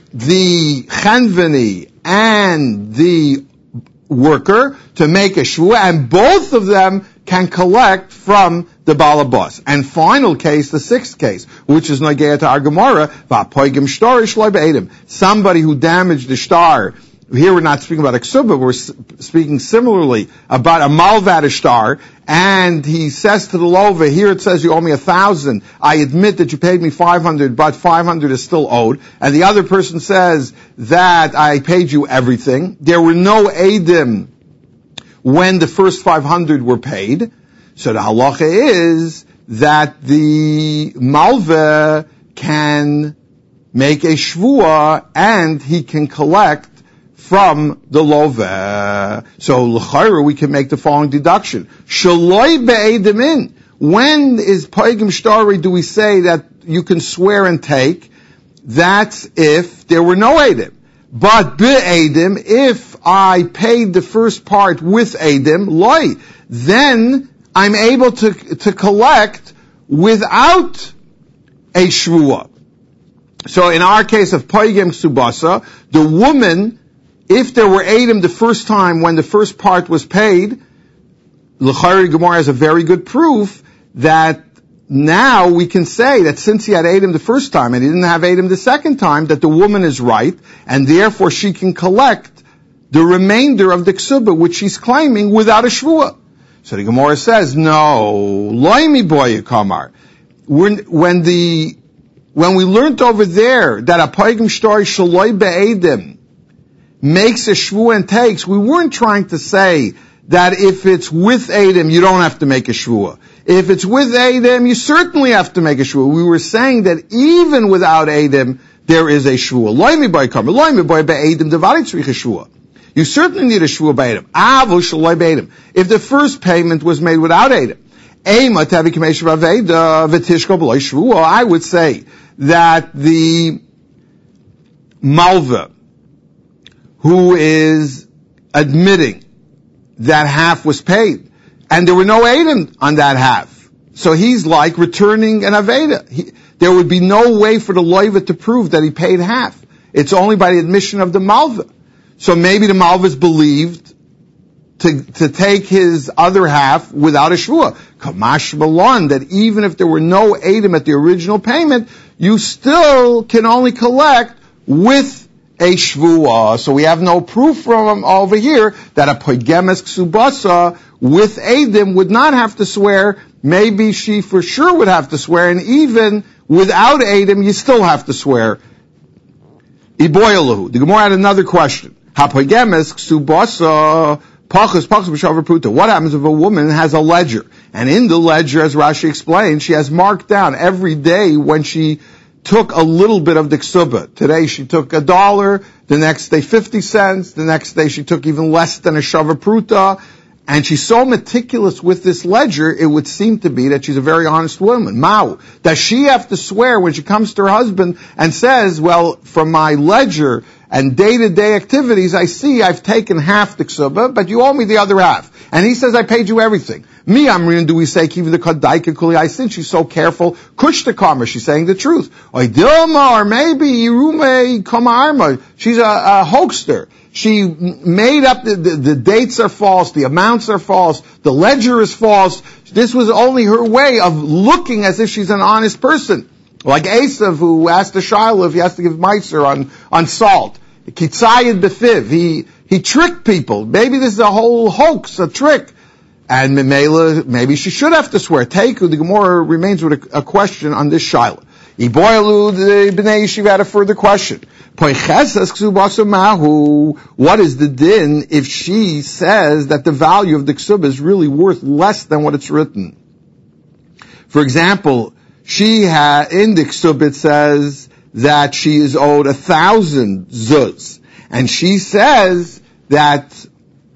the chenveni and the worker to make a shvua, and both of them can collect from the balabos. And final case, the sixth case, which is Nagea to our Gemara, va'poigim shtar shloi be'edim. Somebody who damaged the shtar. Here we're not speaking about a ksuba, we're speaking similarly about a malvad shtar, and he says to the lova, here it says you owe me a thousand, I admit that you paid me five hundred, but five hundred is still owed, and the other person says that I paid you everything. There were no edim when the first five hundred were paid, so the halacha is that the malva can make a shvua and he can collect from the lova. So l'chayra we can make the following deduction: shaloi be'edim. When is poigim shtari do we say that you can swear and take? That's if there were no edim. But be'edim, if I paid the first part with edim, loy, then I'm able to to collect without a shvua. So in our case of poigim subasa, the woman, if there were edim the first time when the first part was paid, l'chayri Gemara has a very good proof that now we can say that since he had edim the first time and he didn't have edim the second time, that the woman is right, and therefore she can collect the remainder of the ksuba which she's claiming without a shvua. So the Gemara says, no, loimi boy kamar. When, when the, when we learned over there that a poigim shtori shaloi be'edim makes a shvua and takes, we weren't trying to say that if it's with edim, you don't have to make a shvua. If it's with edim, you certainly have to make a shvua. We were saying that even without edim, there is a shvua. Loimi boy kamar, loimi boy be'edim devari tzrich a shvua. You certainly need a shvua by edim. Avu shaloi be'edim. If the first payment was made without edim, ema tavi kameshav aveda v'tishko b'loi shvua, I would say that the malva who is admitting that half was paid, and there were no edim on that half, so he's like returning an aveda. He, there would be no way for the loiva to prove that he paid half. It's only by the admission of the malva. So maybe the malva is believed to, to take his other half without a shvua. Kamash malon, that even if there were no edim at the original payment, you still can only collect with a shvua. So we have no proof from him over here that a poigemes ksubasa with edim would not have to swear. Maybe she for sure would have to swear, and even without edim, you still have to swear. Iboyalahu. The Gemara had another question. Hapoigemes ksubasa pachas pachas b'shavar pruta. What happens if a woman has a ledger, and in the ledger, as Rashi explained, she has marked down every day when she took a little bit of the ksuba. Today she took a dollar, the next day fifty cents, the next day she took even less than a shavar pruta, and she's so meticulous with this ledger, it would seem to be that she's a very honest woman. Mao. Does she have to swear when she comes to her husband and says, well, from my ledger and day-to-day activities, I see I've taken half the ksuba, but you owe me the other half. And he says, I paid you everything. Me, Amrin, do we say, Kiva the Kadaika Kuli, I since she's so careful, Kush the Karma, she's saying the truth. Or Dilma, or maybe Irume Kama Arma, she's a, a hoaxer. She made up, the, the, the dates are false, the amounts are false, the ledger is false. This was only her way of looking as if she's an honest person. Like Esav, who asked the Shiloh if he has to give Meiser on, on salt. Kitzayid Befiv, he, he tricked people. Maybe this is a whole hoax, a trick. And Memela, maybe she should have to swear. Teiku, the Gemara remains with a, a question on this Shiloh. Iboyalu, the Bnei Yeshiva had a further question. What is the din if she says that the value of the ksuba is really worth less than what it's written? For example, she had, in the ksuba it says that she is owed a thousand zuz. And she says that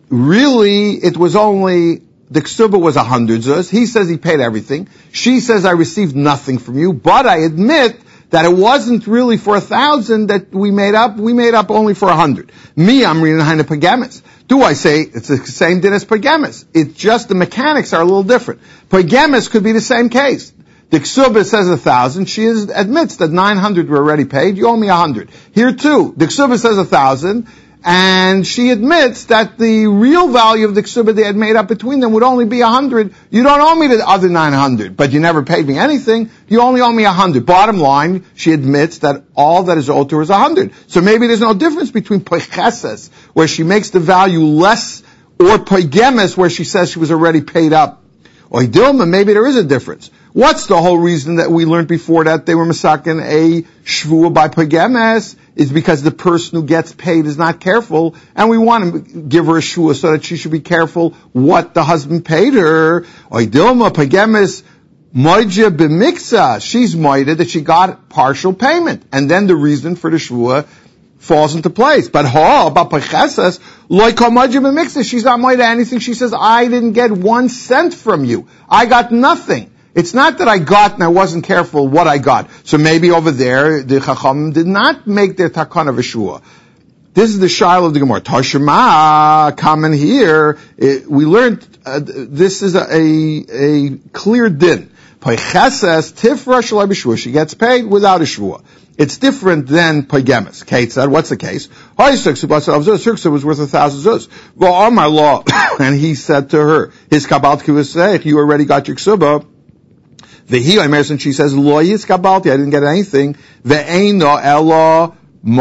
really it was only, the ksuba was a hundred zuz. He says he paid everything. She says I received nothing from you, but I admit that it wasn't really for a thousand that we made up. We made up only for a hundred. Me, I'm reading behind the pagamis. Do I say it's the same din as pagamis? It's just the mechanics are a little different. Pagamis could be the same case. The ksuba says a thousand. She is, admits that nine hundred were already paid. You owe me a hundred. Here too, the ksuba says a thousand, and she admits that the real value of the ksuba they had made up between them would only be a hundred. You don't owe me the other nine hundred, but you never paid me anything. You only owe me a hundred. Bottom line, she admits that all that is owed to her is a hundred. So maybe there's no difference between poicheses, where she makes the value less, or poigemes, where she says she was already paid up. Or Dilma, maybe there is a difference. What's the whole reason that we learned before that they were masakin a shvua by poigemes? Is because the person who gets paid is not careful, and we want to give her a shvua so that she should be careful what the husband paid her. Or Dilma, poigemes, moidja b'miksa. She's moided that she got partial payment. And then the reason for the shvua falls into place. But ha, about pechesas, loy komadja b'miksa, she's not moided anything. She says, I didn't get one cent from you. I got nothing. It's not that I got and I wasn't careful what I got. So maybe over there, the Chacham did not make their takana v'shua. This is the Shiloh of the Gemara. Tashema, comment here, it, we learned, uh, this is a, a, a clear din. Peicheses, tifra shalai b'shua, she gets paid without a shvua. It's different than poigemes. Kate said, what's the case? Sirksa was worth a thousand zuz. Well, on my law, and he said to her, his kabalt kivuseh, you already got your ksuba. Vehi, and she says, lo yis kabalti, I didn't get anything. Ve'eino elo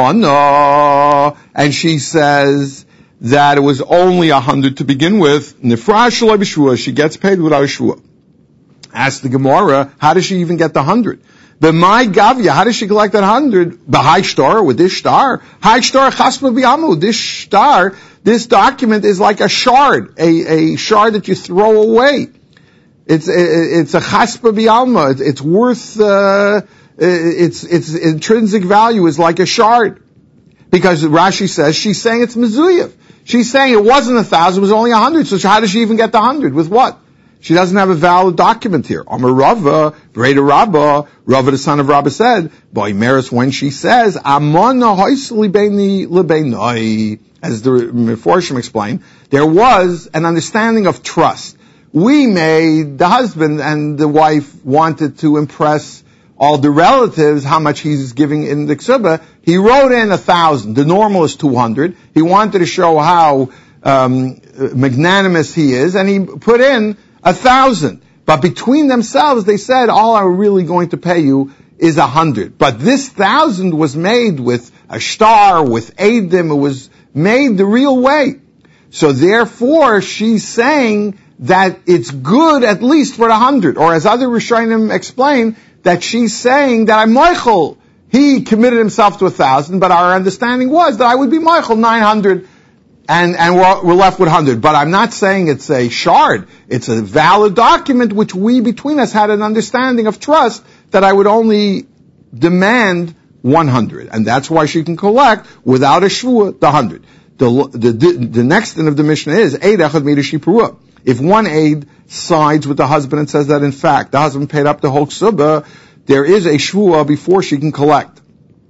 mana, and she says that it was only a hundred to begin with. Nifrash shalai b'shua, she gets paid without a shvua. Ask the Gemara, how does she even get the hundred? But my Gavya, how does she collect that hundred? The high star with this star. High star chaspa bi'amu. This star, this document is like a shard, a, a shard that you throw away. It's, it's a chaspa bi'alma. It's, it's worth, uh, its, its intrinsic value is like a shard. Because Rashi says, she's saying it's mezuyev. She's saying it wasn't a thousand, it was only a hundred. So how does she even get the hundred? With what? She doesn't have a valid document here. Amar Rava, Breda Rabba, Rava the son of Rabba said, by Maris, when she says, Amana hoisli beini lebeinai, as the Meforshim explained, there was an understanding of trust. We made, the husband and the wife wanted to impress all the relatives how much he's giving in the ksuba. He wrote in a thousand. The normal is two hundred. He wanted to show how um, magnanimous he is, and he put in a thousand. But between themselves, they said, all I'm really going to pay you is a hundred. But this thousand was made with a star, with Eidim. It was made the real way. So therefore, she's saying that it's good at least for a hundred. Or as other Rishonim explain, that she's saying that I'm Michael. He committed himself to a thousand, but our understanding was that I would be Michael nine hundred. And, and we're, we're left with one hundred. But I'm not saying it's a shard. It's a valid document which we between us had an understanding of trust that I would only demand one hundred. And that's why she can collect without a shvua the one hundred. The, the, the, the next thing of the Mishnah is, Eid echad midashi perua. If one aid sides with the husband and says that in fact the husband paid up the whole ksuba, there is a shvua before she can collect.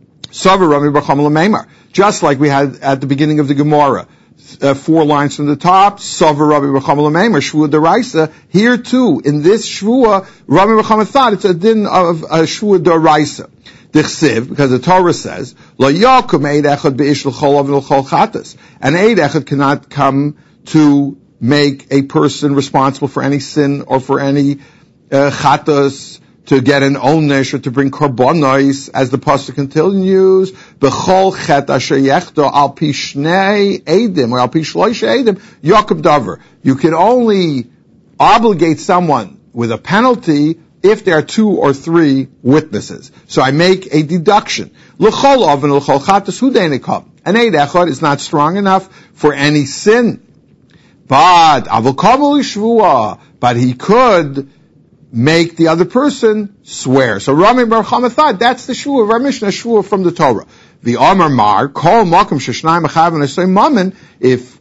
Just like we had at the beginning of the Gemara. Uh, four lines from the top, Savar Rabbi Recham L'Meimer, Shvua D'Oraisa. Here too, in this Shvua, Rabbi Recham thought it's a din of a Shvua D'Oraisa. D'Chsiv, because the Torah says, Lo Yakum Eid Echad Be'ish L'Chol Av L'Chol Chatas. An Eid Echad cannot come to make a person responsible for any sin or for any uh, Chatas, to get an onesh or to bring korbanos, as the pasuk continues, b'chol chet asher yechto al pi shnei edim or al pi shloish edim yakum davar. You can only obligate someone with a penalty if there are two or three witnesses. So I make a deduction. L'chol oven l'chol chatas hu deinikam. An eid echad is not strong enough for any sin, but avokavol shvua. But he could make the other person swear. So Rami Bar Chama thought that's the shvua of our Mishnah, shvua from the Torah. The Amar Mar, Kol Makom Sheshnayim Achav and Esay Mammon, if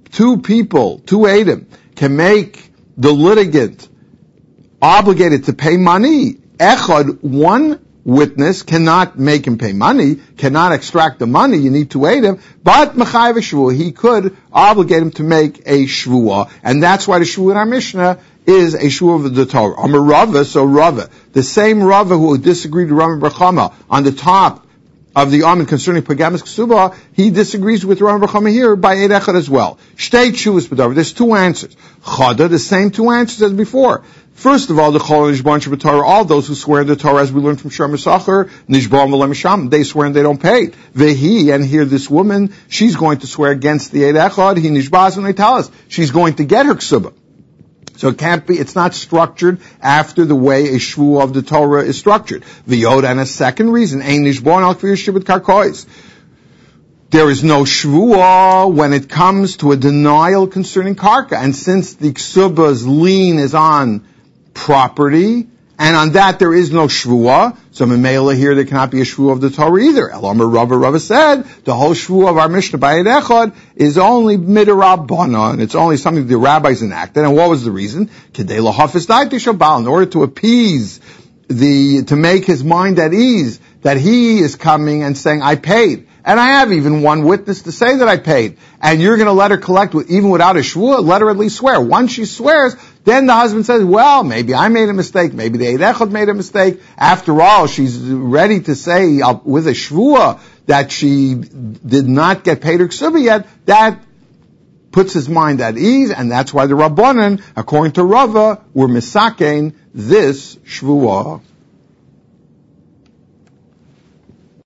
two people, two Adam, can make the litigant obligated to pay money, echad, one witness cannot make him pay money, cannot extract the money, you need to aid him, but mechayev shvuah, he could obligate him to make a shvuah, and that's why the shvuah in our Mishnah is a shvuah of the Torah. I'm a Rava, so Rava, the same Rava who disagreed with Rambam bar Chama on the top of the Amen concerning Pagamas Ksubah, he disagrees with Rambam bar Chama here by Eid Echad as well. Shtei Tshuvas B'Davar, there's two answers. Chada, the same two answers as before. First of all, the Chol Nishban Shabbat all those who swear in the Torah, as we learned from Shem Sacher, Nishban V'Lem Sham, they swear and they don't pay. Vehi, and here this woman, she's going to swear against the Eid Echad, he Nishbaz and they tell us, she's going to get her Ksubah. So it can't be, it's not structured after the way a shvuah of the Torah is structured. V'yod, and a second reason, Ein Nishban Al Kfir Shibud Karkois. There is no shvuah when it comes to a denial concerning karka. And since the ksubah's lien is on property, and on that there is no shvuah, so memela here there cannot be a shvuah of the Torah either. Elamar Rava, Rava said, the whole shvuah of our Mishnah by Eid Echad is only midrabbanan, and it's only something the rabbis enacted. And what was the reason? Kedei lahafis daiti shabal, in order to appease the, to make his mind at ease, that he is coming and saying, I paid. And I have even one witness to say that I paid. And you're going to let her collect with, even without a shvuah, let her at least swear. Once she swears, then the husband says, well, maybe I made a mistake. Maybe the Eid Echad made a mistake. After all, she's ready to say uh, with a shvuah that she did not get paid her ksubah yet. That puts his mind at ease, and that's why the Rabbanan, according to Rava, were misakein this shvuah.